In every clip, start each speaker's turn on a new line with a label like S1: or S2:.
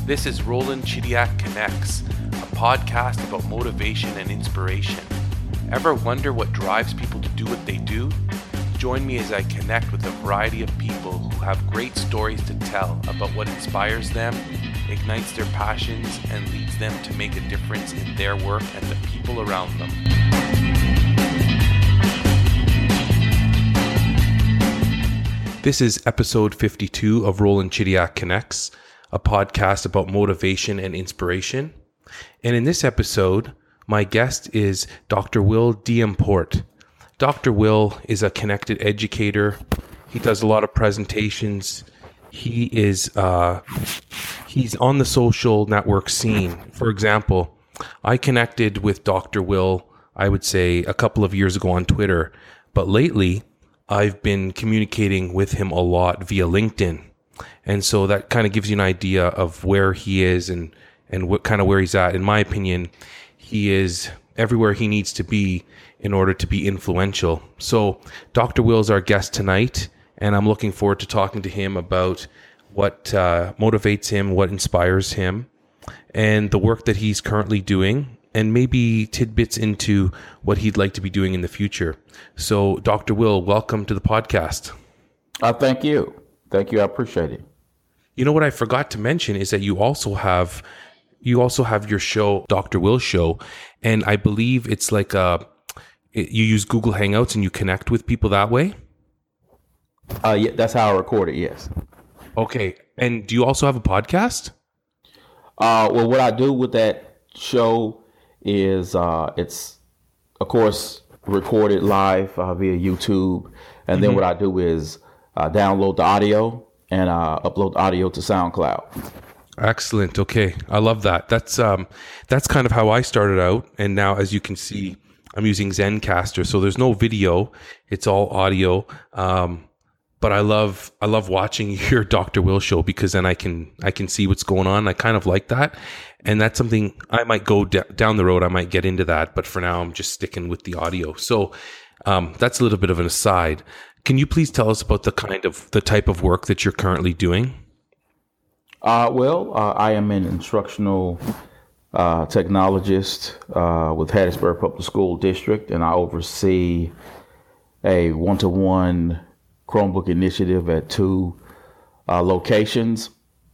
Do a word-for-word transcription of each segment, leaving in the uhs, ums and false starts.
S1: This is Roland Chidiac Connects, a podcast about motivation and inspiration. Ever wonder what drives people to do what they do? Join me as I connect with a variety of people who have great stories to tell about what inspires them, ignites their passions, and leads them to make a difference in their work and the people around them. This is episode fifty-two of Roland Chidiac Connects, a podcast about motivation and inspiration. And in this episode, my guest is Doctor Will D'Import. Doctor Will is a connected educator. He does a lot of presentations. He is uh, he's on the social network scene. For example, I connected with Doctor Will, I would say, a couple of years ago on Twitter. But lately, I've been communicating with him a lot via LinkedIn. And so that kind of gives you an idea of where he is and, and what kind of where he's at. In my opinion, he is everywhere he needs to be in order to be influential. So Doctor Will is our guest tonight, and I'm looking forward to talking to him about what uh, motivates him, what inspires him, and the work that he's currently doing, and maybe tidbits into what he'd like to be doing in the future. So, Doctor Will, welcome to the podcast.
S2: Uh, thank you. Thank you. I appreciate it.
S1: You know what I forgot to mention is that you also have you also have your show, Doctor Will Show, and I believe it's like a you use Google Hangouts and you connect with people that way?
S2: Uh, yeah, that's how I record it, yes.
S1: Okay. And do you also have a podcast?
S2: Uh, well, what I do with that show is uh, it's, of course, recorded live uh, via YouTube. And then mm-hmm. what I do is uh, download the audio and uh, upload the audio to SoundCloud.
S1: Excellent. Okay. I love that. That's um, that's kind of how I started out. And now, as you can see, I'm using Zencastr. So there's no video. It's all audio. Um, but I love I love watching your Doctor Will show because then I can I can see what's going on. I kind of like that. And that's something I might go d- down the road. I might get into that. But for now, I'm just sticking with the audio. So um, that's a little bit of an aside. Can you please tell us about the kind of the type of work that you're currently doing?
S2: Uh, well, uh, I am an instructional uh, technologist uh, with Hattiesburg Public School District, and I oversee a one-to-one Chromebook initiative at two uh, locations.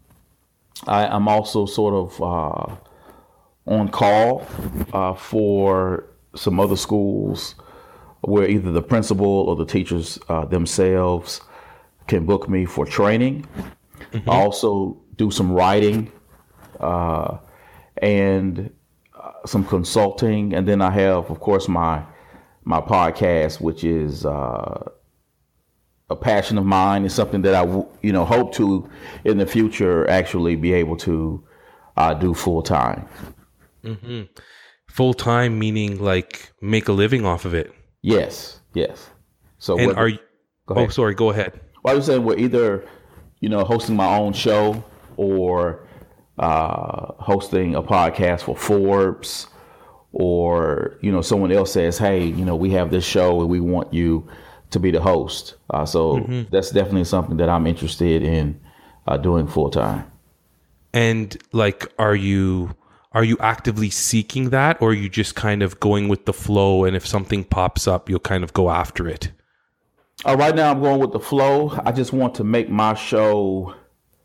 S2: I, I'm also sort of uh, on call uh, for some other schools where either the principal or the teachers uh, themselves can book me for training. Mm-hmm. I also do some writing uh, and uh, some consulting. And then I have, of course, my my podcast, which is uh, a passion of mine. It's something that I, you know, hope to in the future actually be able to uh, do full time.
S1: Mm-hmm. Full time meaning like make a living off of it.
S2: Yes, yes. So
S1: and
S2: whether,
S1: are you? Oh, sorry. Go ahead.
S2: Well, I was saying we're either, you know, hosting my own show or uh, hosting a podcast for Forbes, or, you know, someone else says, hey, you know, we have this show and we want you to be the host. Uh, so mm-hmm. that's definitely something that I'm interested in uh, doing full time.
S1: And like, are you are you actively seeking that, or are you just kind of going with the flow? And if something pops up, you'll kind of go after it?
S2: Uh, right now, I'm going with the flow. I just want to make my show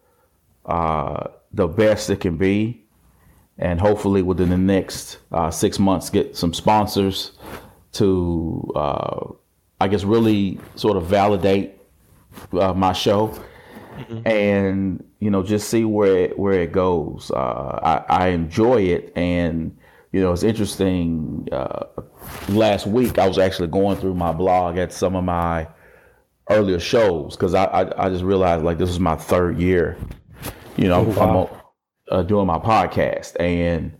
S2: uh, the best it can be, and hopefully within the next uh, six months, get some sponsors to, uh, I guess, really sort of validate uh, my show, mm-hmm. and you know, just see where it, where it goes. Uh, I, I enjoy it, and you know, it's interesting. Uh, last week, I was actually going through my blog at some of my earlier shows because I, I I just realized like this is my third year, you know, oh, wow. I'm uh, doing my podcast, and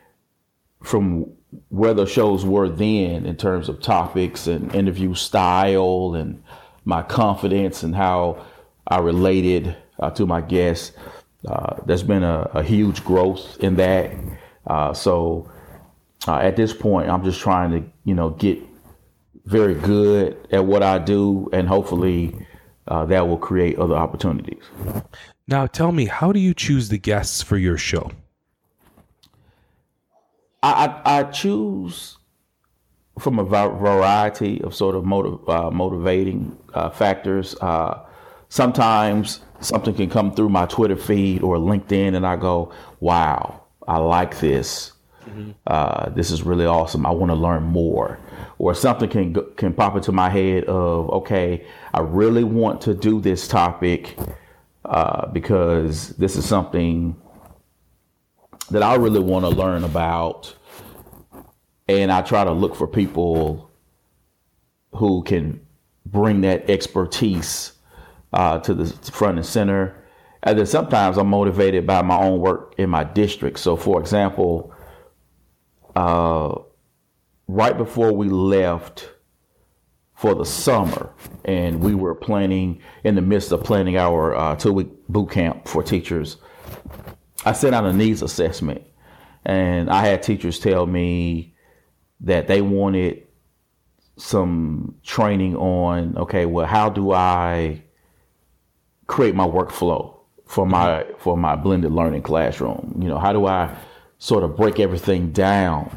S2: from where the shows were then in terms of topics and interview style and my confidence and how I related uh, to my guests, uh, there's been a, a huge growth in that. Uh, so uh, at this point, I'm just trying to, you know, get very good at what I do and hopefully uh, that will create other opportunities.
S1: Now, tell me, how do you choose the guests for your show?
S2: I, I, I choose from a variety of sort of motiv- uh, motivating uh, factors. Uh, sometimes something can come through my Twitter feed or LinkedIn, and I go, wow, I like this. Mm-hmm. Uh, this is really awesome. I want to learn more. Or something can can pop into my head of, okay, I really want to do this topic uh, because this is something that I really want to learn about. And I try to look for people who can bring that expertise uh, to the front and center. And then sometimes I'm motivated by my own work in my district. So, for example, uh, right before we left for the summer, and we were planning, in the midst of planning our uh, two-week boot camp for teachers, I sent out a needs assessment. And I had teachers tell me that they wanted some training on, okay, well, how do I create my workflow for my for my blended learning classroom? You know, how do I sort of break everything down?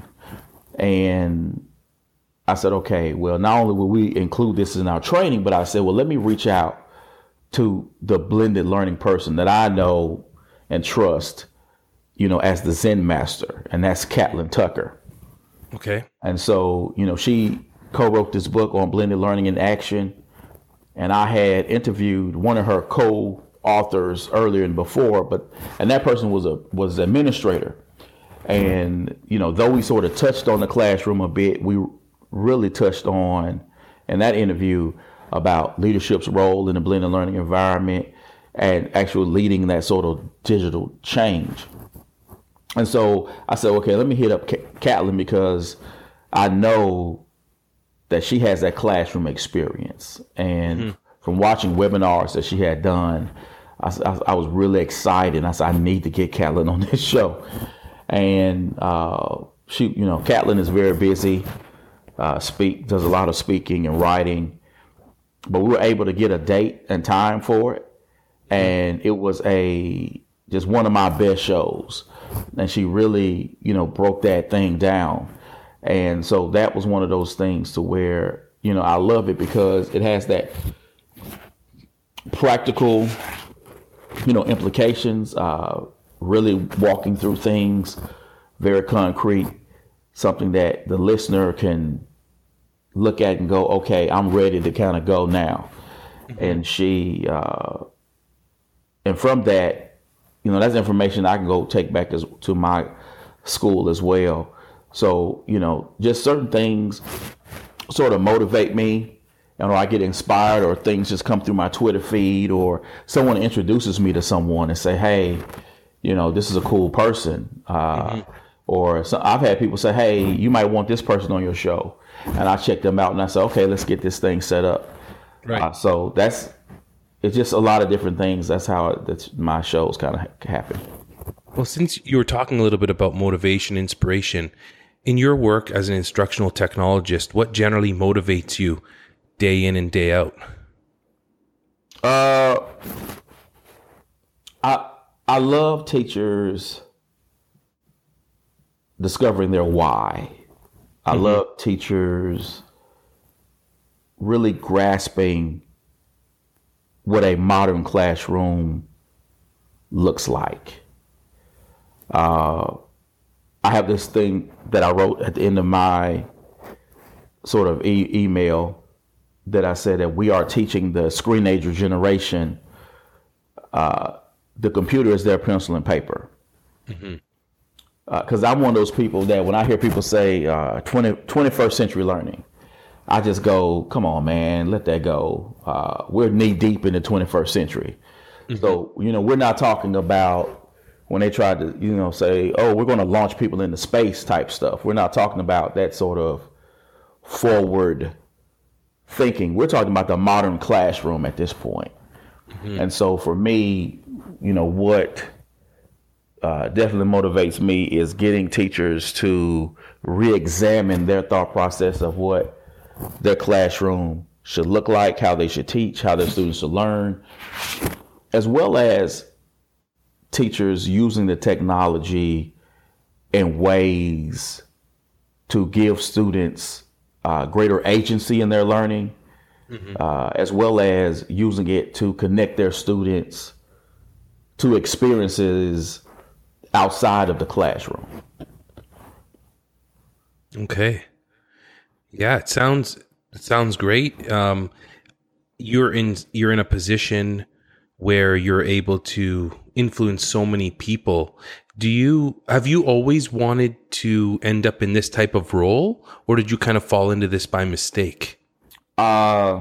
S2: And I said, okay, well, not only will we include this in our training, but I said, well, let me reach out to the blended learning person that I know and trust, you know, as the Zen master, and that's Catlin Tucker.
S1: Okay.
S2: And so, you know, she co-wrote this book on blended learning in action. And I had interviewed one of her co-authors earlier and before, but and that person was a was an administrator. And, you know, though we sort of touched on the classroom a bit, we really touched on in that interview about leadership's role in the blended learning environment and actually leading that sort of digital change. And so I said, okay, let me hit up Catlin because I know that she has that classroom experience. And mm-hmm. from watching webinars that she had done, I, I, I was really excited. I said, I need to get Catlin on this show. And uh, she, you know, Catlin is very busy, uh, speak, does a lot of speaking and writing. But we were able to get a date and time for it. And it was a just one of my best shows. And she really, you know, broke that thing down. And so that was one of those things to where, you know, I love it because it has that practical, you know, implications, uh, really walking through things, very concrete, something that the listener can look at and go, okay, I'm ready to kind of go now. Mm-hmm. And she, uh, and from that, you know, that's information I can go take back as, to my school as well. So, you know, just certain things sort of motivate me, and or I get inspired, or things just come through my Twitter feed, or someone introduces me to someone and say, hey, you know, this is a cool person. Uh, mm-hmm. Or so I've had people say, hey, you might want this person on your show. And I check them out and I say, okay, let's get this thing set up. Right. Uh, so that's, it's just a lot of different things. That's how it, that's my shows kind of happen.
S1: Well, since you were talking a little bit about motivation, inspiration, in your work as an instructional technologist, what generally motivates you day in and day out?
S2: Uh, I I love teachers discovering their why. I mm-hmm. love teachers really grasping what a modern classroom looks like. Uh, I have this thing that I wrote at the end of my sort of e- email that I said that we are teaching the screenager generation uh, the computer is their pencil and paper. Mm-hmm. Because uh, I'm one of those people that when I hear people say uh, twenty, twenty-first century learning, I just go, come on, man, let that go. Uh, we're knee deep in the twenty-first century. Mm-hmm. So, you know, we're not talking about when they tried to, you know, say, oh, we're going to launch people into space type stuff. We're not talking about that sort of forward thinking. We're talking about the modern classroom at this point. Mm-hmm. And so for me, you know, what uh, definitely motivates me is getting teachers to re-examine their thought process of what their classroom should look like, how they should teach, how their students should learn, as well as teachers using the technology in ways to give students uh, greater agency in their learning, mm-hmm. uh, as well as using it to connect their students to experiences outside of the classroom.
S1: Okay. Yeah, it sounds it sounds great. Um, you're in you're in a position where you're able to influence so many people. Do you have you always wanted to end up in this type of role, or did you kind of fall into this by mistake?
S2: Uh,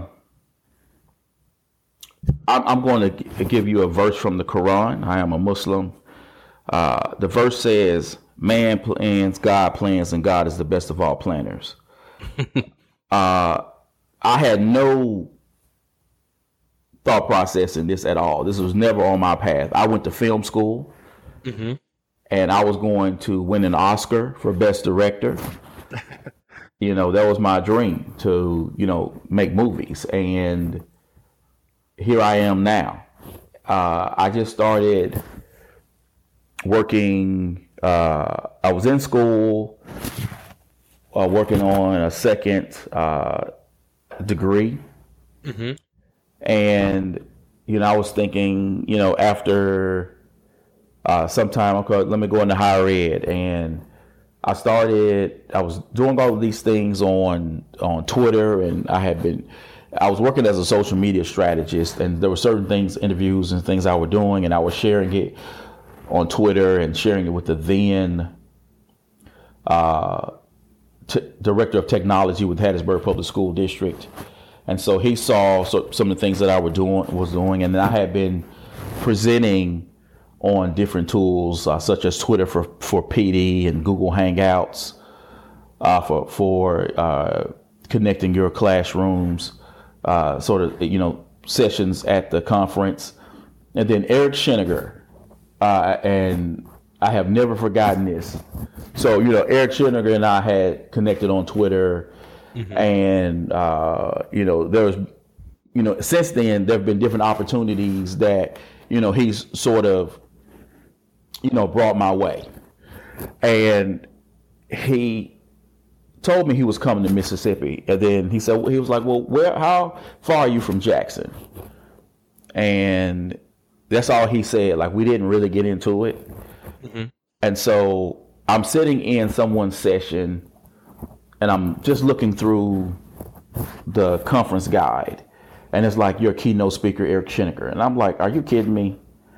S2: I'm, I'm going to give you a verse from the Quran. I am a Muslim. Uh, the verse says, "Man plans, God plans, and God is the best of all planners." uh, I had no thought process in this at all. This was never on my path. I went to film school, mm-hmm. and I was going to win an Oscar for Best Director. You know, that was my dream, to, you know, make movies. And here I am now. Uh, I just started working. Uh, I was in school, uh, working on a second uh, degree. Mm-hmm. And, you know, I was thinking, you know, after uh, some time, okay, let me go into higher ed. And I started, I was doing all of these things on on Twitter, and I had been, I was working as a social media strategist, and there were certain things, interviews and things I was doing, and I was sharing it on Twitter and sharing it with the then uh, t- director of technology with Hattiesburg Public School District. And so he saw so, some of the things that I were doing, was doing, and I had been presenting on different tools uh, such as Twitter for, for P D and Google Hangouts uh, for for uh, connecting your classrooms, uh, sort of, you know, sessions at the conference. And then Eric Sheninger, uh, and I have never forgotten this. So, you know, Eric Sheninger and I had connected on Twitter. Mm-hmm. And, uh, you know, there was, you know, since then, there have been different opportunities that, you know, he's sort of, you know, brought my way. And he told me he was coming to Mississippi. And then he said, he was like, well, where, how far are you from Jackson? And that's all he said. Like, we didn't really get into it. Mm-hmm. And so I'm sitting in someone's session, and I'm just looking through the conference guide, and it's like, your keynote speaker, Eric Sheninger. And I'm like, are you kidding me?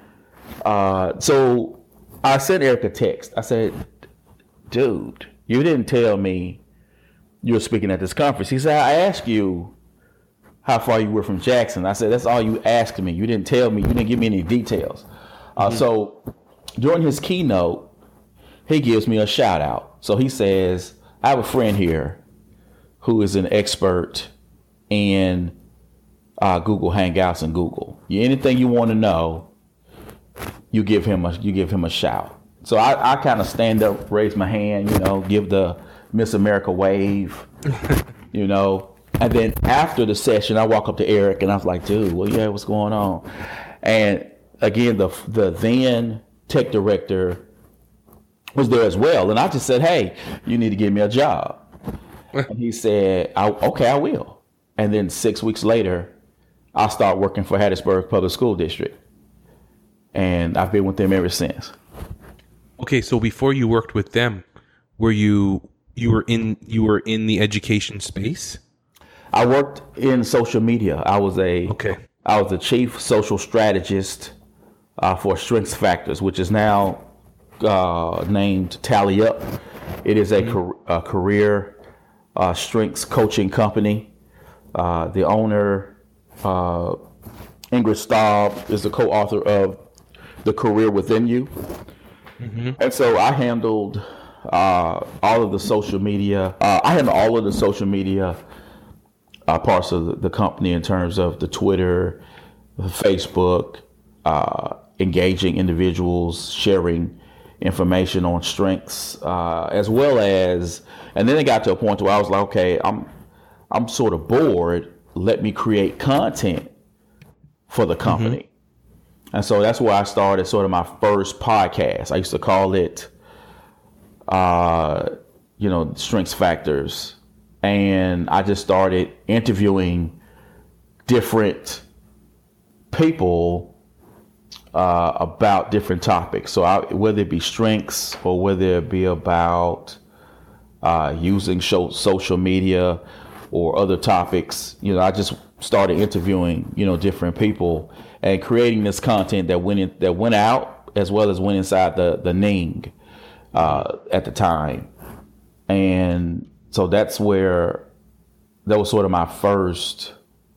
S2: Uh, so I sent Eric a text. I said, dude, you didn't tell me you were speaking at this conference. He said, I asked you how far you were from Jackson. I said, that's all you asked me. You didn't tell me. You didn't give me any details. Uh, mm-hmm. So during his keynote, he gives me a shout out. So he says, I have a friend here who is an expert in uh, Google Hangouts and Google. Anything you want to know, you give him a you give him a shout. So I, I kind of stand up, raise my hand, you know, give the Miss America wave, you know. And then after the session, I walk up to Eric and I was like, dude, well, yeah, what's going on? And again, the the then tech director was there as well. And I just said, hey, you need to give me a job. And he said, I, okay, I will. And then six weeks later, I started working for Hattiesburg Public School District. And I've been with them ever since.
S1: Okay, so before you worked with them, were you you were in you were in the education space?
S2: I worked in social media. I was a
S1: okay.
S2: I was the chief social strategist uh, for Strengths Factors, which is now Uh, named Tally Up. It is a, mm-hmm. car- a career uh, strengths coaching company. Uh, the owner, uh, Ingrid Staub, is the co-author of The Career Within You. Mm-hmm. And so I handled uh, all of the social media. Uh, I handled all of the social media uh, parts of the, the company in terms of the Twitter, the Facebook, uh, engaging individuals, sharing information on strengths, uh, as well as, and then it got to a point where I was like, okay, I'm, I'm sort of bored let me create content for the company. Mm-hmm. And so that's where I started sort of my first podcast. I used to call it, uh, you know, Strengths Factors. And I just started interviewing different people uh, about different topics. So I, whether it be strengths or whether it be about uh, using show, social media or other topics, you know, I just started interviewing, you know, different people and creating this content that went in, that went out as well as went inside the the Ning uh, at the time. And so that's where that was sort of my first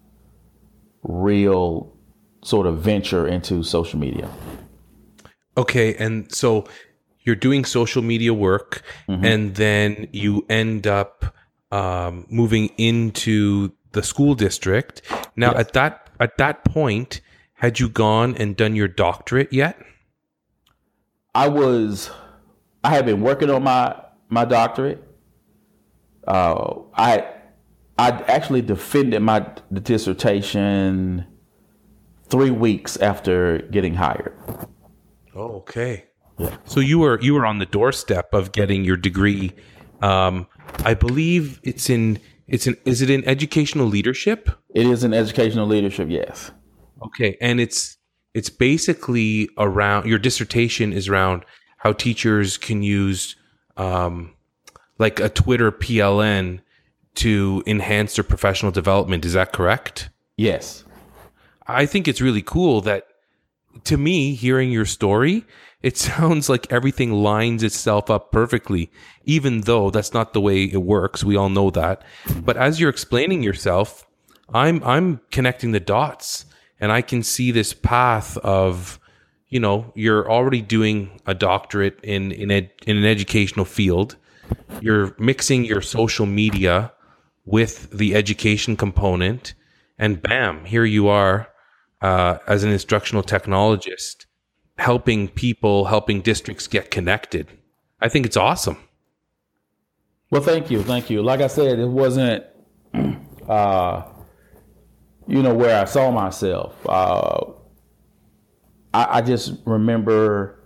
S2: real sort of venture into social media.
S1: Okay, and so you're doing social media work, mm-hmm. and then you end up um, moving into the school district. Now, yes. at that at that point, had you gone and done your doctorate yet?
S2: I was. I had been working on my my doctorate. Uh, I I actually defended my dissertation three weeks after getting hired.
S1: Oh, okay. Yeah. So you were you were on the doorstep of getting your degree. Um, I believe it's in it's in is it in educational leadership?
S2: It is in educational leadership, yes.
S1: Okay, and it's it's basically around your dissertation is around how teachers can use um, like a Twitter P L N to enhance their professional development. Is that correct?
S2: Yes.
S1: I think it's really cool that, to me, hearing your story, it sounds like everything lines itself up perfectly, even though that's not the way it works. We all know that. But as you're explaining yourself, I'm I'm connecting the dots, and I can see this path of, you know, you're already doing a doctorate in in, ed, in an educational field. You're mixing your social media with the education component, and bam, here you are. Uh, as an instructional technologist, helping people, helping districts get connected. I think it's awesome.
S2: Well, thank you. Thank you. Like I said, it wasn't, uh, you know, where I saw myself. Uh, I, I just remember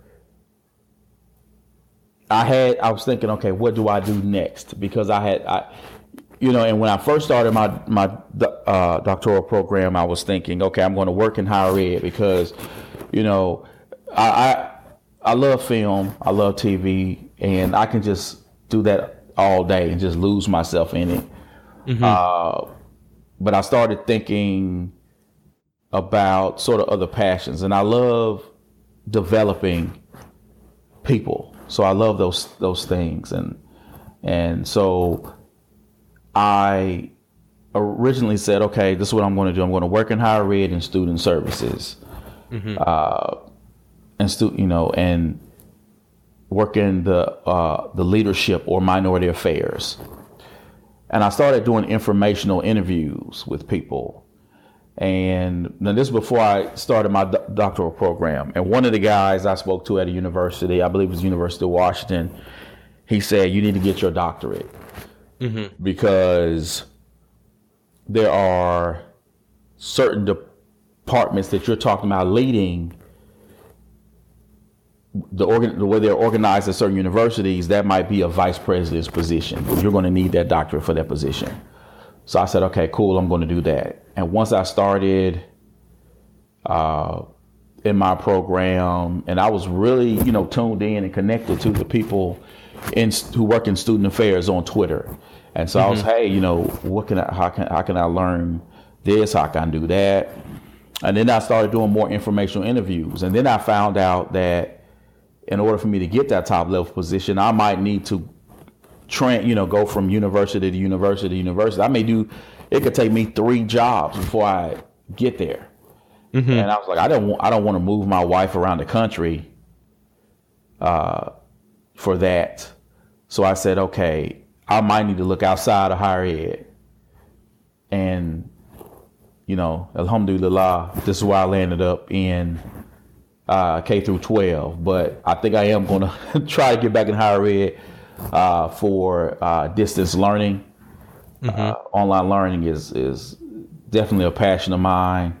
S2: I had, I was thinking, okay, what do I do next? Because I had, I, You know, and when I first started my my uh, doctoral program, I was thinking, okay, I'm going to work in higher ed because, you know, I, I I love film, I love T V, and I can just do that all day and just lose myself in it. Mm-hmm. Uh, but I started thinking about sort of other passions, and I love developing people. So I love those those things, and and so. I originally said, okay, this is what I'm going to do. I'm going to work in higher ed and student services, mm-hmm. uh, and stu- you know, and work in the uh, the leadership or minority affairs. And I started doing informational interviews with people. And now this is before I started my do- doctoral program. And one of the guys I spoke to at a university, I believe it was University of Washington, he said, you need to get your doctorate. Mm-hmm. Because there are certain departments that you're talking about leading, the, organ, the way they're organized at certain universities, that might be a vice president's position. You're going to need that doctorate for that position. So I said, okay, cool, I'm going to do that. And once I started uh, in my program, and I was really, you know, tuned in and connected to the people in, who work in student affairs on Twitter. And so mm-hmm. I was, hey, you know, what can I, how can, how can I learn this? How can I do that? And then I started doing more informational interviews. And then I found out that in order for me to get that top level position, I might need to train, you know, go from university to university to university. I may do, it could take me three jobs before I get there. Mm-hmm. And I was like, I don't want, I don't want to move my wife around the country uh, for that. So I said, okay, I might need to look outside of higher ed. And, you know, alhamdulillah, this is where I landed up in uh, K through twelve. But I think I am going to try to get back in higher ed uh, for uh, distance learning. Mm-hmm. Uh, online learning is, is definitely a passion of mine.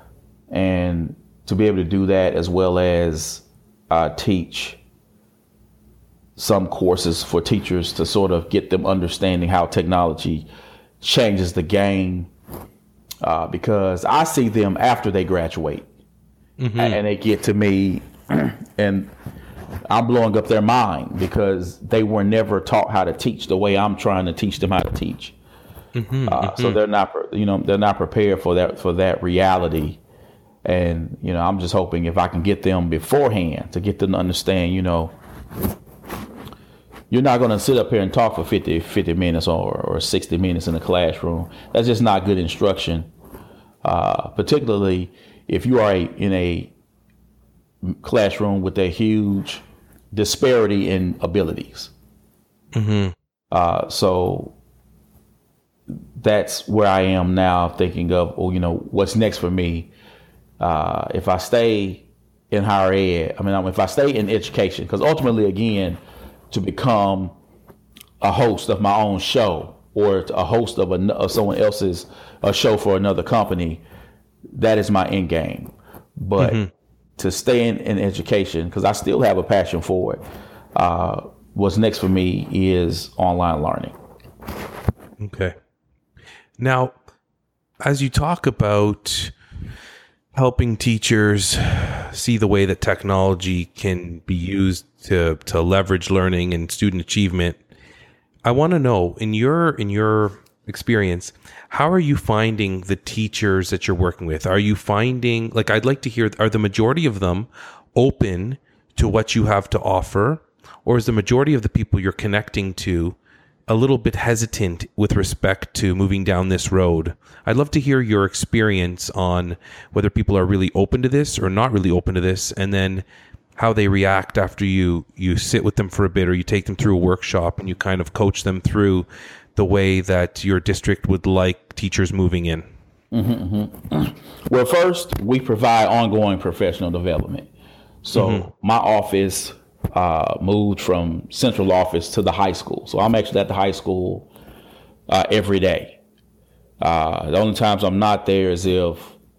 S2: And to be able to do that, as well as uh, teach some courses for teachers to sort of get them understanding how technology changes the game, uh, because I see them after they graduate, mm-hmm. and they get to me and I'm blowing up their mind because they were never taught how to teach the way I'm trying to teach them how to teach. Mm-hmm, uh, mm-hmm. So they're not, you know, they're not prepared for that, for that reality. And, you know, I'm just hoping if I can get them beforehand to get them to understand, you know, you're not going to sit up here and talk for fifty, fifty minutes or, or sixty minutes in a classroom. That's just not good instruction, uh, particularly if you are a, in a classroom with a huge disparity in abilities. Mm-hmm. Uh, so that's where I am now, thinking of, oh, you know, what's next for me. Uh, if I stay in higher ed, I mean, if I stay in education, because ultimately, again, to become a host of my own show or a host of, a, of someone else's a show for another company, that is my end game. But mm-hmm. to stay in, in education, because I still have a passion for it, uh, what's next for me is online learning.
S1: Okay. Now, as you talk about helping teachers see the way that technology can be used to to leverage learning and student achievement, I want to know, in your in your experience, how are you finding the teachers that you're working with? Are you finding, like, I'd like to hear, are the majority of them open to what you have to offer, or is the majority of the people you're connecting to a little bit hesitant with respect to moving down this road? I'd love to hear your experience on whether people are really open to this or not really open to this, and then how they react after you, you sit with them for a bit, or you take them through a workshop and you kind of coach them through the way that your district would like teachers moving in.
S2: Mm-hmm, mm-hmm. Well, first, we provide ongoing professional development. So mm-hmm. my office uh, moved from central office to the high school. So I'm actually at the high school uh, every day. Uh, the only times I'm not there is if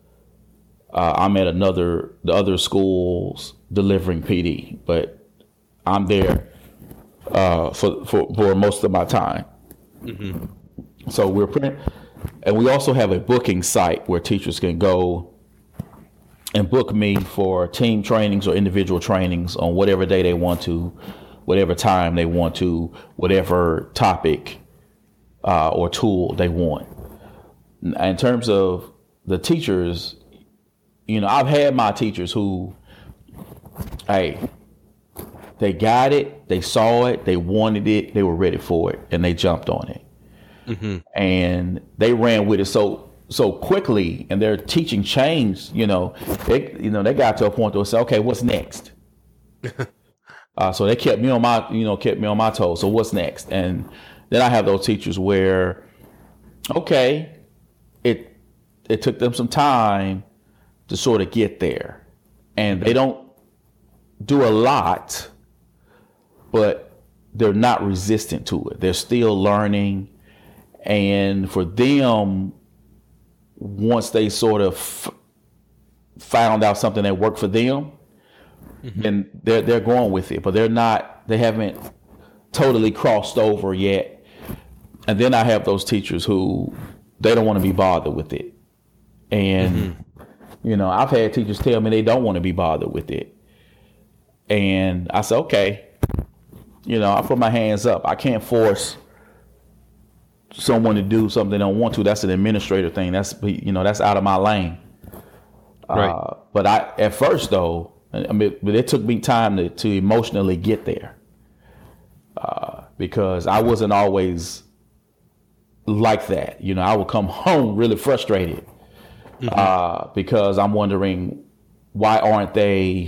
S2: uh, I'm at another, the other schools delivering P D, but I'm there uh, for, for, for most of my time. Mm-hmm. So we're pretty, and we also have a booking site where teachers can go and book me for team trainings or individual trainings on whatever day they want to, whatever time they want to, whatever topic uh, or tool they want. In terms of the teachers, you know, I've had my teachers who, hey, they got it, they saw it, they wanted it, they were ready for it, and they jumped on it. Mm-hmm. And they ran with it so so quickly, and their teaching changed. You know, they you know they got to a point where they said, okay, what's next? uh, so they kept me on my you know kept me on my toes. So what's next? And then I have those teachers where, okay, it it took them some time to sort of get there, and they don't do a lot, but they're not resistant to it. They're still learning. And for them, once they sort of f- found out something that worked for them, mm-hmm. then they're, they're going with it, but they're not, they haven't totally crossed over yet. And then I have those teachers who, they don't want to be bothered with it. And, mm-hmm. you know, I've had teachers tell me they don't want to be bothered with it. And I said, okay, you know, I put my hands up. I can't force someone to do something they don't want to. That's an administrator thing. That's, you know, that's out of my lane. Right. Uh, but I, at first though, I mean, but it took me time to, to emotionally get there, uh, because I wasn't always like that. You know, I would come home really frustrated, mm-hmm. uh, because I'm wondering, why aren't they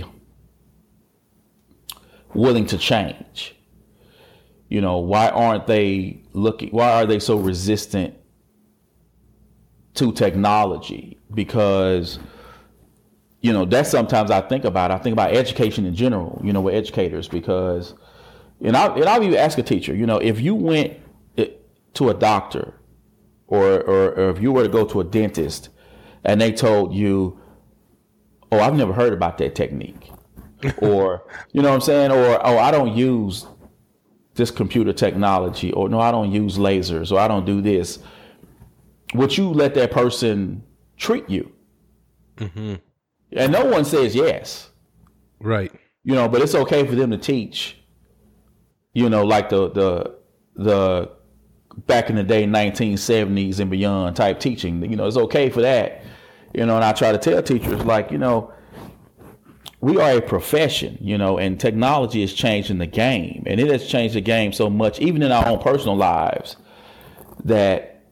S2: willing to change? You know, why aren't they looking, why are they so resistant to technology? Because, you know, that's sometimes I think about, I think about education in general, you know, with educators, because, and I'll, and I'll even ask a teacher, you know, if you went to a doctor or, or, or if you were to go to a dentist and they told you, oh, I've never heard about that technique. Or, you know what I'm saying? Or, oh, I don't use this computer technology. Or, no, I don't use lasers. Or, I don't do this. Would you let that person treat you? Mm-hmm. And no one says yes.
S1: Right.
S2: You know, but it's okay for them to teach, you know, like the, the, the back in the day, nineteen seventies and beyond type teaching. You know, it's okay for that. You know, and I try to tell teachers, like, you know, we are a profession, you know, and technology is changing the game. And it has changed the game so much, even in our own personal lives, that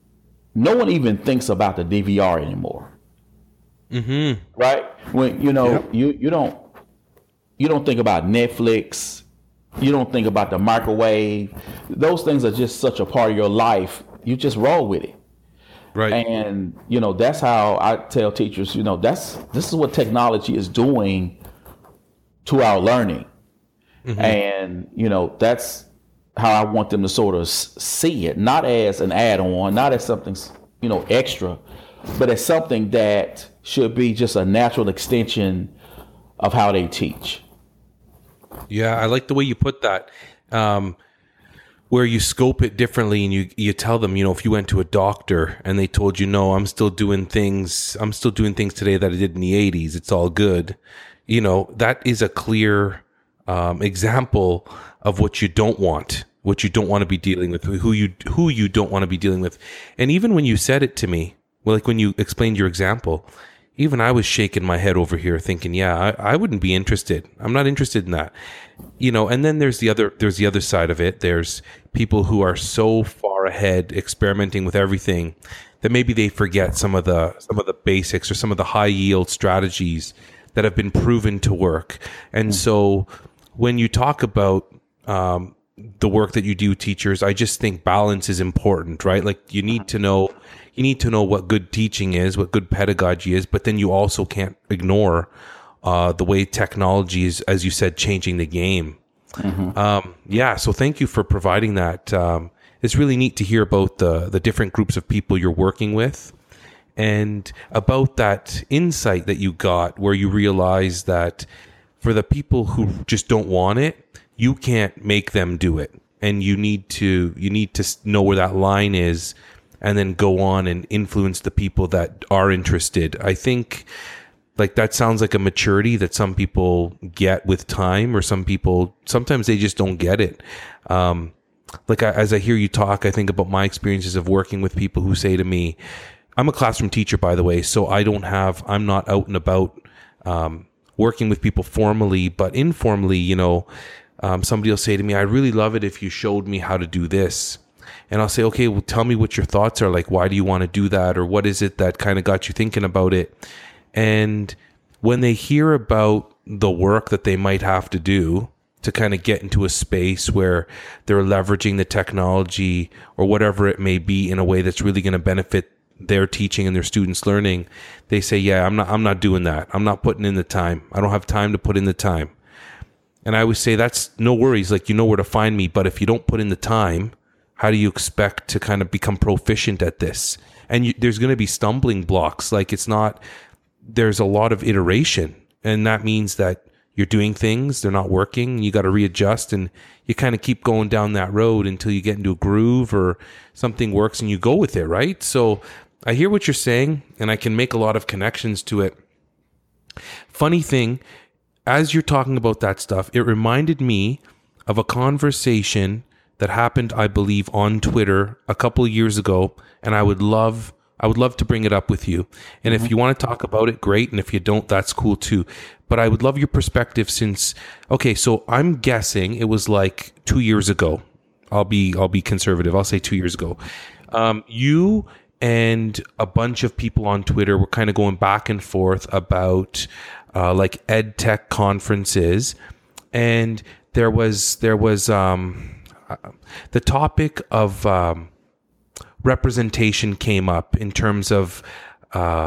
S2: no one even thinks about the D V R anymore. Mm-hmm. Right? When, you know, yep. you, you don't you don't think about Netflix. You don't think about the microwave. Those things are just such a part of your life. You just roll with it.
S1: Right.
S2: And, you know, that's how I tell teachers, you know, that's this is what technology is doing to our learning. Mm-hmm. And, you know, that's how I want them to sort of see it, not as an add-on, not as something, you know, extra, but as something that should be just a natural extension of how they teach.
S1: Yeah, I like the way you put that. Um, where you scope it differently and you, you tell them, you know, if you went to a doctor and they told you, no, I'm still doing things, I'm still doing things today that I did in the eighties. It's all good. You know, that is a clear um, example of what you don't want, what you don't want to be dealing with, who you, who you don't want to be dealing with. And even when you said it to me, well, like when you explained your example, even I was shaking my head over here thinking, yeah, I, I wouldn't be interested. I'm not interested in that. You know, and then there's the other there's the other side of it. There's people who are so far ahead experimenting with everything that maybe they forget some of the some of the basics or some of the high yield strategies that have been proven to work. And so when you talk about um, the work that you do, teachers, I just think balance is important, right? Like you need to know You need to know what good teaching is, what good pedagogy is, but then you also can't ignore uh, the way technology is, as you said, changing the game. Mm-hmm. Um, yeah, so thank you for providing that. Um, it's really neat to hear about the the different groups of people you're working with and about that insight that you got where you realize that for the people who just don't want it, you can't make them do it. And you need to you need to know where that line is and then go on and influence the people that are interested. I think like that sounds like a maturity that some people get with time, or some people, sometimes they just don't get it. Um, like I, as I hear you talk, I think about my experiences of working with people who say to me, I'm a classroom teacher, by the way, so I don't have, I'm not out and about um, working with people formally, but informally, you know, um, somebody will say to me, I really love it if you showed me how to do this. And I'll say, okay, well, tell me what your thoughts are. Like, why do you want to do that? Or what is it that kind of got you thinking about it? And when they hear about the work that they might have to do to kind of get into a space where they're leveraging the technology or whatever it may be in a way that's really going to benefit their teaching and their students' learning, they say, yeah, I'm not, I'm not doing that. I'm not putting in the time. I don't have time to put in the time. And I would say, that's no worries. Like, you know where to find me. But if you don't put in the time, how do you expect to kind of become proficient at this? And you, there's going to be stumbling blocks. Like it's not, there's a lot of iteration. And that means that you're doing things, they're not working. You got to readjust and you kind of keep going down that road until you get into a groove or something works and you go with it, right? So I hear what you're saying and I can make a lot of connections to it. Funny thing, as you're talking about that stuff, it reminded me of a conversation that happened, I believe, on Twitter a couple of years ago, and I would love, I would love to bring it up with you. And mm-hmm. if you want to talk about it, great. And if you don't, that's cool too. But I would love your perspective since, okay, so I'm guessing it was like two years ago. I'll be, I'll be conservative. I'll say two years ago. Um, you and a bunch of people on Twitter were kind of going back and forth about uh, like ed tech conferences, and there was, there was. Um, Uh, the topic of um, representation came up in terms of uh,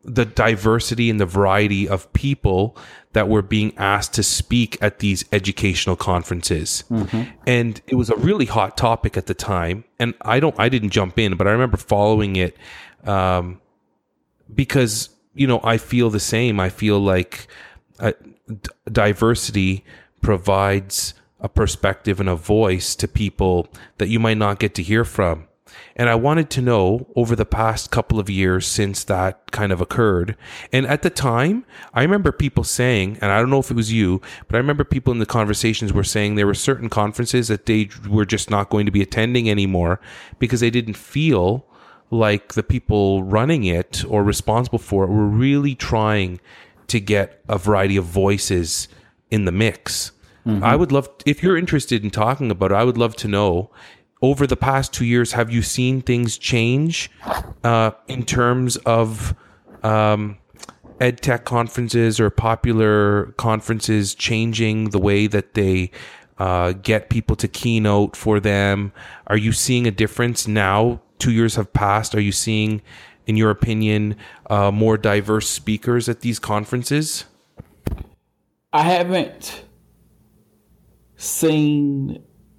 S1: the diversity and the variety of people that were being asked to speak at these educational conferences. Mm-hmm. And it was a really hot topic at the time. And I don't, I didn't jump in, but I remember following it, um, because, you know, I feel the same. I feel like uh, d- diversity provides a perspective and a voice to people that you might not get to hear from. And I wanted to know over the past couple of years since that kind of occurred. And at the time, I remember people saying, and I don't know if it was you, but I remember people in the conversations were saying there were certain conferences that they were just not going to be attending anymore because they didn't feel like the people running it or responsible for it were really trying to get a variety of voices in the mix. Mm-hmm. I would love, if you're interested in talking about it, I would love to know, over the past two years, have you seen things change uh, in terms of um, ed tech conferences or popular conferences changing the way that they uh, get people to keynote for them? Are you seeing a difference now? Two years have passed. Are you seeing, in your opinion, uh, more diverse speakers at these conferences?
S2: I haven't seen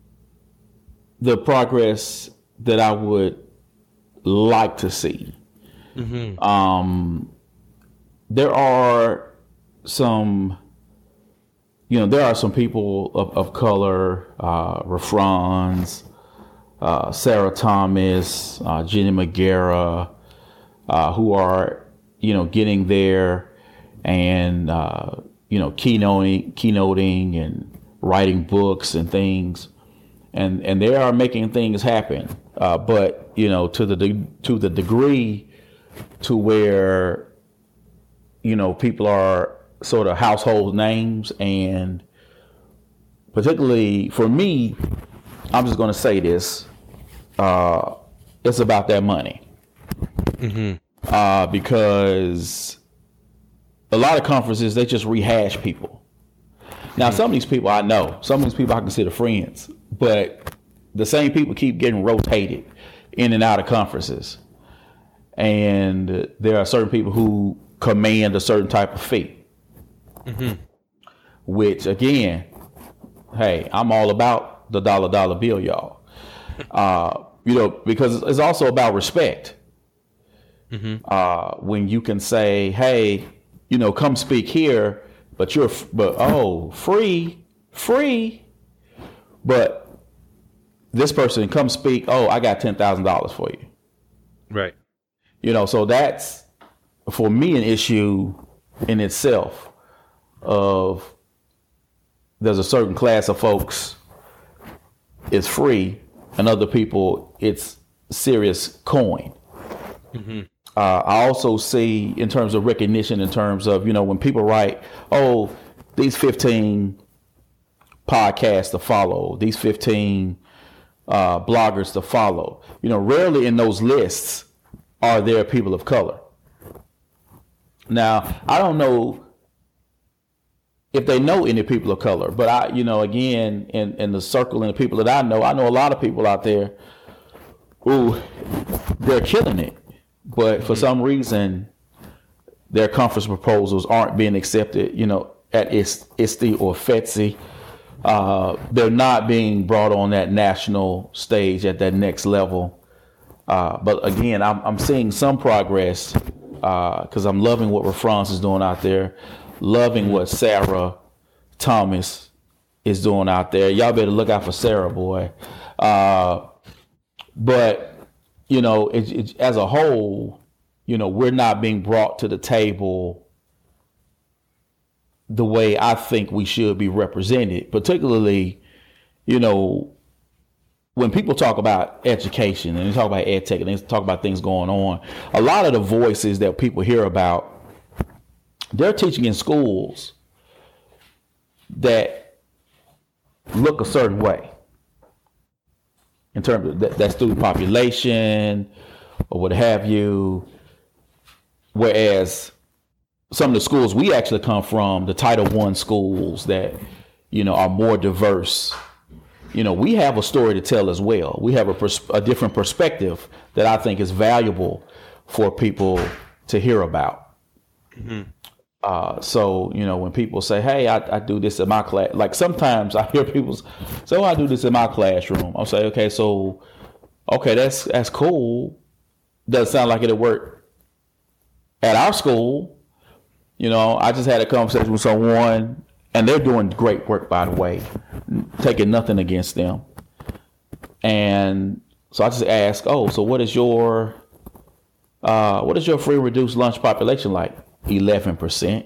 S2: the progress that I would like to see. Mm-hmm. Um, there are some, you know, there are some people of, of color, uh, Rafrons, uh, Sarah Thomas, uh, Jenny McGarrah, uh, who are, you know, getting there and, uh, you know, keynoting, keynoting and writing books and things. And and they are making things happen, uh, but you know to the de- to the degree to where you know people are sort of household names, and particularly for me, I'm just going to say this: uh, it's about that money, mm-hmm. uh, because a lot of conferences they just rehash people. Now, some of these people I know, some of these people I consider friends, but the same people keep getting rotated in and out of conferences. And there are certain people who command a certain type of fee, mm-hmm. which again, hey, I'm all about the dollar dollar bill, y'all. Uh, you know, because it's also about respect. Mm-hmm. Uh, when you can say, hey, you know, come speak here. But you're, but oh, free, free. But this person come speak. Oh, I got ten thousand dollars for you.
S1: Right.
S2: You know, so that's for me an issue in itself. Of there's a certain class of folks it's free, and other people it's serious coin. Mm-hmm. Uh, I also see in terms of recognition, in terms of, you know, when people write, oh, these fifteen podcasts to follow, these fifteen uh, bloggers to follow, you know, rarely in those lists are there people of color. Now, I don't know if they know any people of color, but I, you know, again, in, in the circle and the people that I know, I know a lot of people out there who they're killing it. But for some reason, their conference proposals aren't being accepted, you know, at I S T E or F E T S I. Uh, they're not being brought on that national stage at that next level. Uh, but again, I'm, I'm seeing some progress because uh, I'm loving what Rafrons is doing out there, loving what Sarah Thomas is doing out there. Y'all better look out for Sarah, boy. Uh, but You know, it, it, as a whole, you know, we're not being brought to the table the way I think we should be represented, particularly, you know, when people talk about education and they talk about ed tech and they talk about things going on, a lot of the voices that people hear about, they're teaching in schools that look a certain way. In terms of that, that student population or what have you. Whereas some of the schools we actually come from, the Title One schools that, you know, are more diverse, you know, we have a story to tell as well. We have a, pers- a different perspective that I think is valuable for people to hear about.
S1: Mm-hmm.
S2: Uh, so, you know, when people say, hey, I, I do this in my class, like sometimes I hear people say, so I do this in my classroom. I'll say, okay, so, okay, that's that's cool. Doesn't sound like it'll work at our school. You know, I just had a conversation with someone, and they're doing great work, by the way, taking nothing against them. And so I just asked, oh, so what is your, uh, what is your free reduced lunch population like? eleven percent.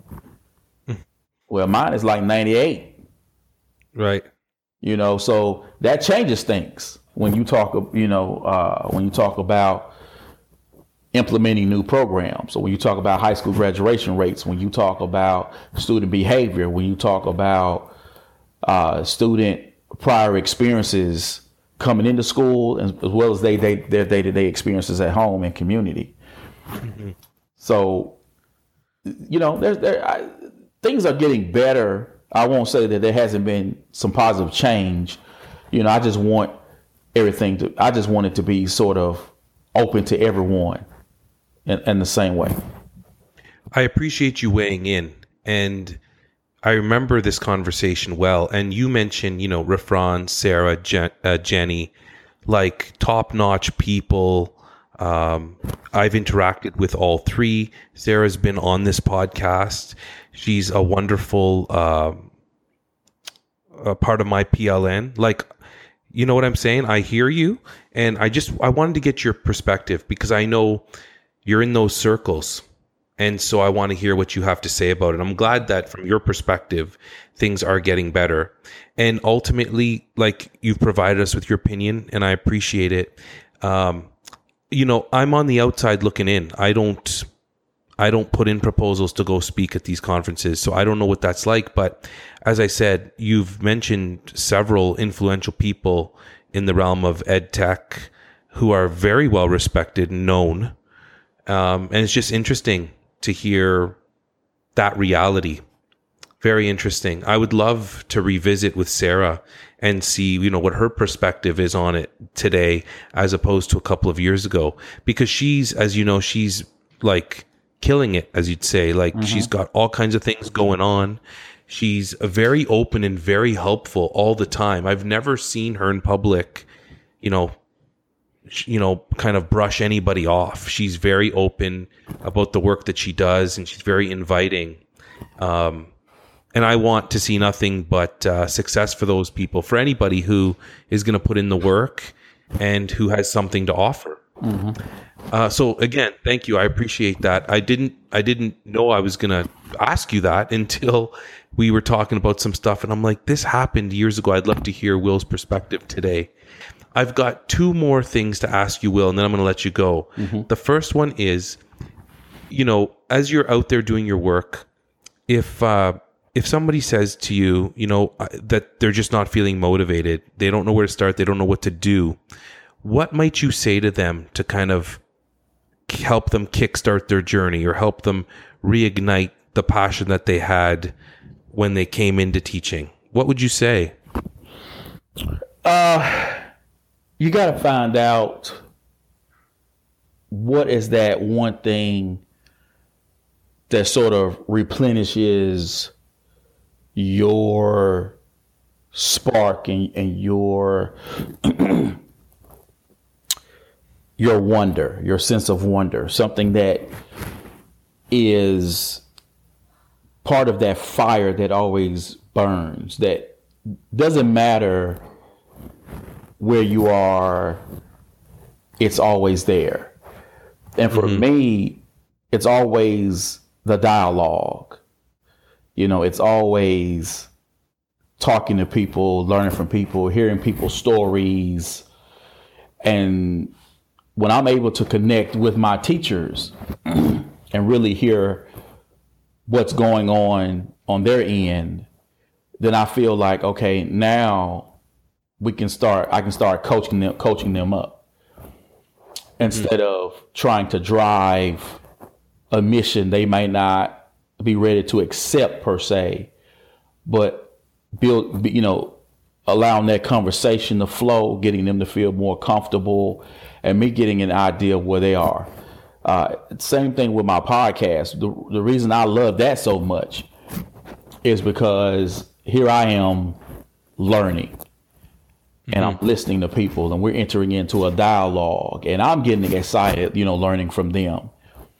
S2: Well, mine is like ninety-eight.
S1: Right.
S2: You know, so that changes things when you talk, you know, uh, when you talk about implementing new programs. So when you talk about high school graduation rates, when you talk about student behavior, when you talk about uh, student prior experiences coming into school, as well as they, they their day-to-day experiences at home and community. Mm-hmm. So, you know, there's there I, things are getting better. I won't say that there hasn't been some positive change. You know, I just want everything to. I just want it to be sort of open to everyone in, in the same way.
S1: I appreciate you weighing in, and I remember this conversation well. And you mentioned, you know, Rafran, Sarah, Jen, uh, Jenny, like top-notch people. Um, I've interacted with all three. Sarah's been on this podcast. She's a wonderful uh, a part of my P L N. Like, you know what I'm saying? I hear you, and I just I wanted to get your perspective because I know you're in those circles, and so I want to hear what you have to say about it. I'm glad that from your perspective, things are getting better, and ultimately, like, you've provided us with your opinion, and I appreciate it. Um, you know, I'm on the outside looking in. I don't, I don't put in proposals to go speak at these conferences, so I don't know what that's like. But as I said, you've mentioned several influential people in the realm of ed tech who are very well respected and known, um, and it's just interesting to hear that reality. Very interesting. I would love to revisit with Sarah and see, you know, what her perspective is on it today as opposed to a couple of years ago. Because she's, as you know, she's like killing it, as you'd say. Like, mm-hmm. She's got all kinds of things going on. She's very open and very helpful all the time. I've never seen her in public, you know, you know, kind of brush anybody off. She's very open about the work that she does, and she's very inviting. Um, And I want to see nothing but uh, success for those people, for anybody who is going to put in the work and who has something to offer. Mm-hmm. Uh, so again, thank you. I appreciate that. I didn't, I didn't know I was going to ask you that until we were talking about some stuff. And I'm like, this happened years ago. I'd love to hear Will's perspective today. I've got two more things to ask you, Will, and then I'm going to let you go. Mm-hmm. The first one is, you know, as you're out there doing your work, if, uh, if somebody says to you, you know, that they're just not feeling motivated, they don't know where to start, they don't know what to do, what might you say to them to kind of help them kickstart their journey or help them reignite the passion that they had when they came into teaching? What would you say?
S2: Uh, you got to find out what is that one thing that sort of replenishes your spark and, and your your wonder, your sense of wonder, something that is part of that fire that always burns, that doesn't matter where you are, it's always there. And for mm-hmm. me, it's always the dialogue. You know, it's always talking to people, learning from people, hearing people's stories. And when I'm able to connect with my teachers and really hear what's going on on their end, then I feel like, okay, now we can start, I can start coaching them, coaching them up instead mm-hmm. of trying to drive a mission they might not be ready to accept per se, but build, you know, allowing that conversation to flow, getting them to feel more comfortable, and me getting an idea of where they are. Uh, same thing with my podcast. The, the reason I love that so much is because here I am learning, mm-hmm. and I'm listening to people, and we're entering into a dialogue, and I'm getting excited, you know, learning from them.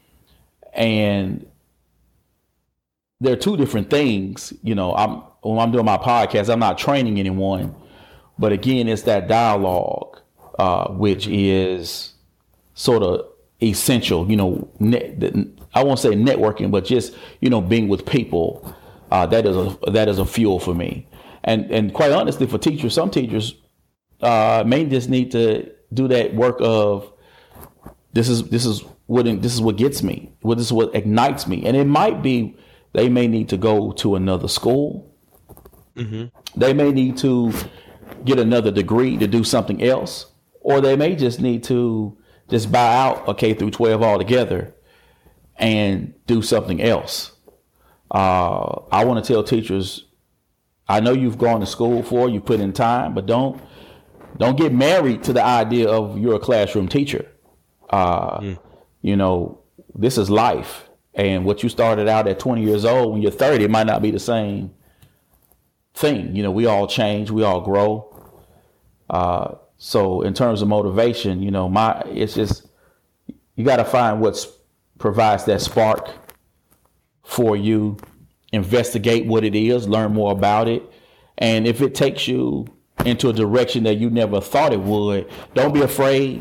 S2: And there are two different things, you know, I'm, when I'm doing my podcast, I'm not training anyone, but again, it's that dialogue, uh, which is sort of essential, you know, net, I won't say networking, but just, you know, being with people, uh, that is a, that is a fuel for me. And, and quite honestly, for teachers, some teachers, uh, may just need to do that work of, this is, this is what, this is what gets me, what this is what ignites me. And it might be, they may need to go to another school. Mm-hmm. They may need to get another degree to do something else, or they may just need to just buy out a K through twelve altogether and do something else. Uh, I want to tell teachers, I know you've gone to school for, you put in time, but don't don't get married to the idea of you're a classroom teacher. Uh, mm. You know, this is life. And what you started out at twenty years old, when you're thirty, it might not be the same thing. You know, we all change, we all grow. Uh, so in terms of motivation, you know, my it's just, you got to find what provides that spark for you, investigate what it is, learn more about it. And if it takes you into a direction that you never thought it would, don't be afraid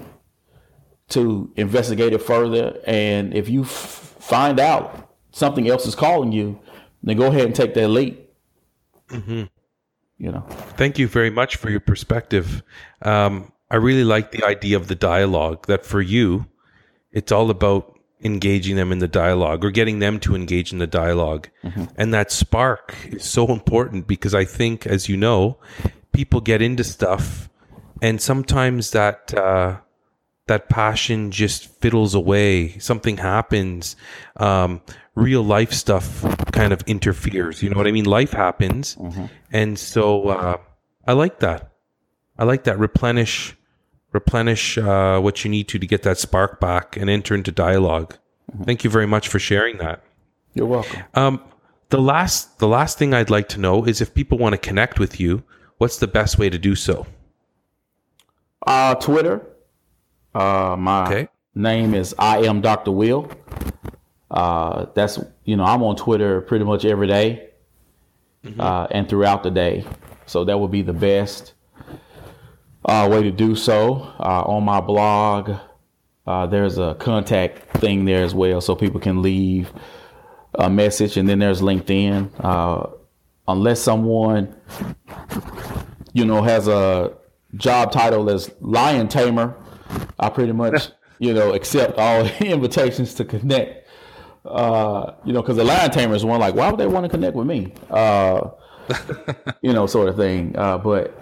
S2: to investigate it further. And if you f- find out something else is calling you, then go ahead and take that leap. Mm-hmm. You know.
S1: Thank you very much for your perspective. Um, I really like the idea of the dialogue, that for you, it's all about engaging them in the dialogue or getting them to engage in the dialogue. Mm-hmm. And that spark is so important because I think, as you know, people get into stuff and sometimes that uh, that passion just fiddles away. Something happens. Um, real life stuff kind of interferes. You know what I mean? Life happens. Mm-hmm. And so uh, I like that. I like that. Replenish, replenish uh, what you need to to get that spark back and enter into dialogue. Mm-hmm. Thank you very much for sharing that.
S2: You're welcome.
S1: Um, the last, the last thing I'd like to know is if people want to connect with you, what's the best way to do so?
S2: Uh, Twitter. Uh, my okay. name is I am Doctor Will. Uh, that's, you know, I'm on Twitter pretty much every day, mm-hmm. uh, and throughout the day. So that would be the best uh, way to do so. Uh, on my blog, uh, there's a contact thing there as well, so people can leave a message. And then there's LinkedIn. Uh, unless someone, you know, has a job title as lion tamer, I pretty much, you know, accept all invitations to connect. Uh, you know, because the lion tamer is one like, why would they want to connect with me? Uh, you know, sort of thing. Uh, but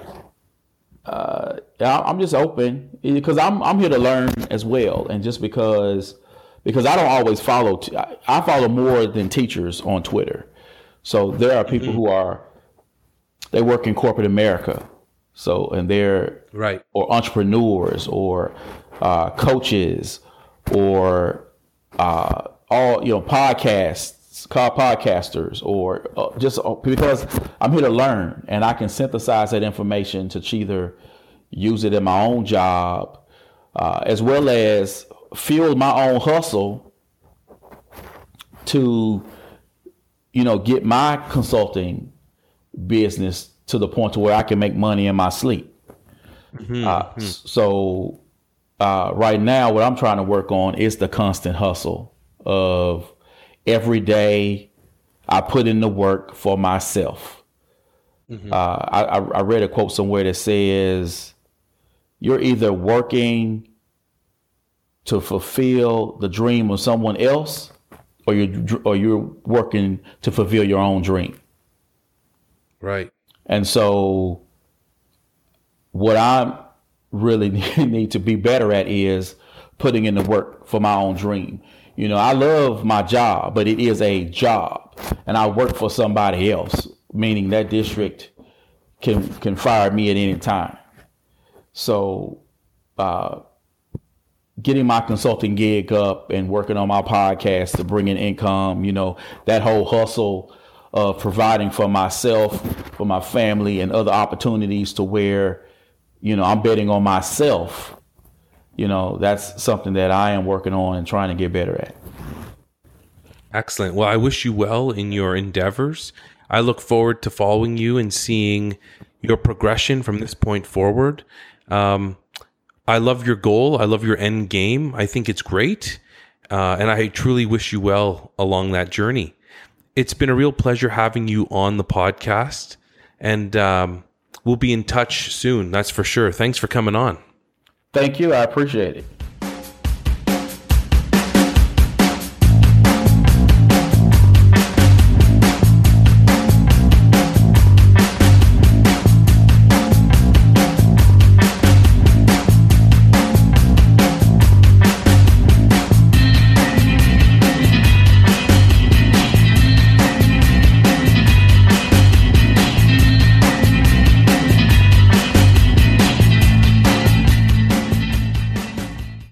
S2: uh, I'm just open because I'm I'm here to learn as well, and just because because I don't always follow. T- I follow more than teachers on Twitter. So there are people mm-hmm. who are they work in corporate America. So and they're
S1: right
S2: or entrepreneurs or uh, coaches or uh, all, you know, podcasts, called podcasters, or uh, just uh, because I'm here to learn and I can synthesize that information to either use it in my own job, uh, as well as fuel my own hustle to, you know, get my consulting business to the point to where I can make money in my sleep. Mm-hmm. Uh, so uh, right now, what I'm trying to work on is the constant hustle of every day I put in the work for myself. Mm-hmm. Uh, I, I read a quote somewhere that says, you're either working to fulfill the dream of someone else, or you're, or you're working to fulfill your own dream.
S1: Right.
S2: And so what I really need to be better at is putting in the work for my own dream. You know, I love my job, but it is a job, and I work for somebody else, meaning that district can can fire me at any time. So uh, getting my consulting gig up and working on my podcast to bring in income, you know, that whole hustle of providing for myself, for my family, and other opportunities to where, you know, I'm betting on myself. You know, that's something that I am working on and trying to get better at.
S1: Excellent. Well, I wish you well in your endeavors. I look forward to following you and seeing your progression from this point forward. Um, I love your goal. I love your end game. I think it's great. Uh, and I truly wish you well along that journey. It's been a real pleasure having you on the podcast. And um, we'll be in touch soon. That's for sure. Thanks for coming on.
S2: Thank you. I appreciate it.